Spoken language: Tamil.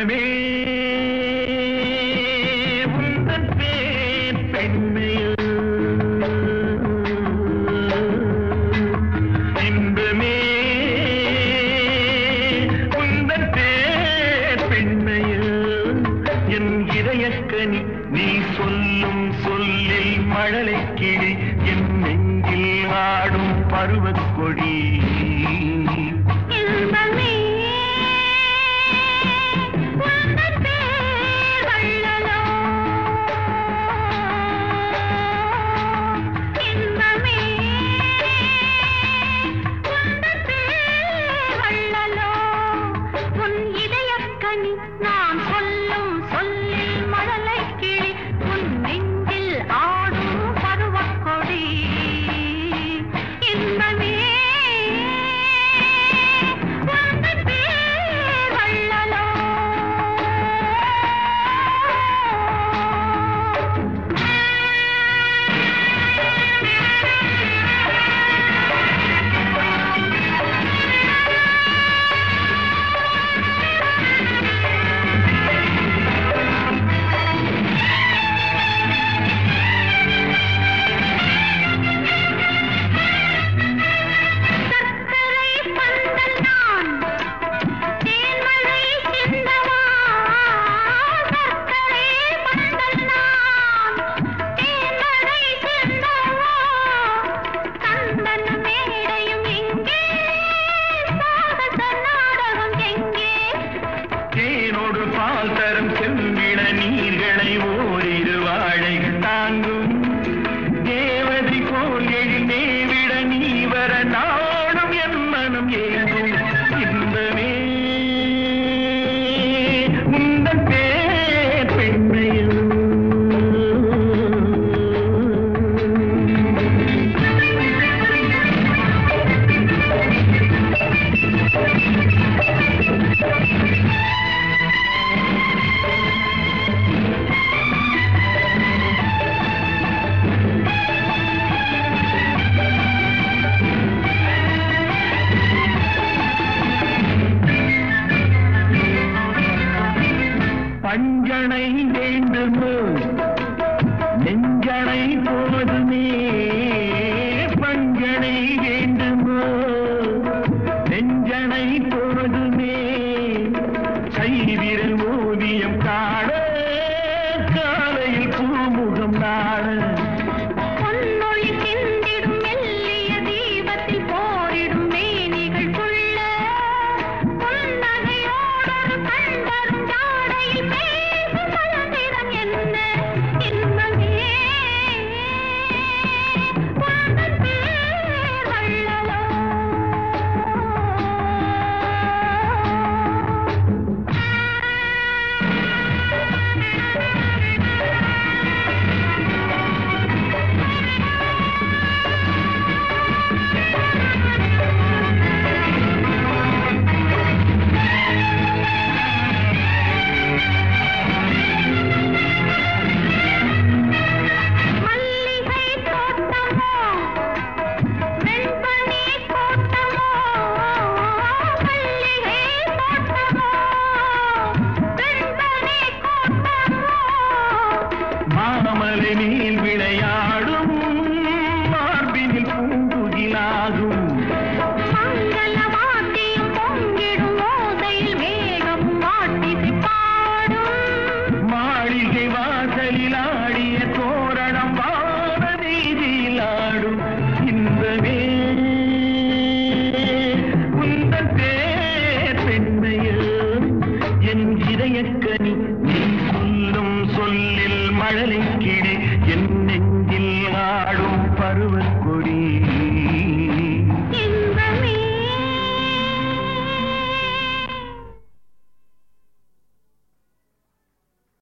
இன்பமே உந்தன் பேர் பெண்ணே, இன்பமே உந்தன் பேர் பெண்ணே, என் இதயக்கனி நீ சொல்லும் சொல்லில் மழலை கிளி, என் நெஞ்சில் ஆடும் பருவக்கொடி. நான் சொல்லும் சொல்லில் மழலை கிளி, உன் நெஞ்சில் ஆடும் பருவக்கொடி. இன்பமே உந்தன் பேர் வள்ளலோ. பால் தரும் செம்பிட நீர்களை ஓரிரு வாழைகள் தாங்கும், தேவதை போல் எழுந்தே விட நீ வர நாடும் என் மனம் ஏங்கும். இன்பமே உந்தன் பேர் பெண்ணே. பஞ்சனை வேண்டுமோ நெஞ்சனை போதுமே, பஞ்சனை வேண்டுமோ நெஞ்சனை போதுமே, கைவிரல் ஓவியம் காண காலையில் பூமுகம் நாட, பொன்னொழி சிந்திடும் மெல்லிய தீபத்தில் போரிடும் மேனிகள் கொள்ள, புன்னகையோடொரு கண்டரும் ஜாடையில் பேசும் மலர்நிறம் என்ன. இன்பமே உந்தன் பேர் வள்ளலோ. மல்லிகை தோட்டமோ வெண்பனி தோட்டமோ, மல்லிகை தோட்டமோ வெண்பனி தோட்டமோ, மாமலை மேல் விளையாடும் மார்பினில் பூங்குகிலாகும், மங்கள வாத்தியம் பொங்கிடும் ஓசையில் மேகம் வாட்டிசை பாடும். மாளிகை வாசலில் ஆடிய தோரணம் வான வீதியில் ஆடும். இன்பமே உந்தன் பேர் பெண்ணே, என் இதயக்கனி நீ சொல்லும் சொல்லில் மழலை கிளி, என் நெஞ்சில் ஆடும் பருவக்கொடி.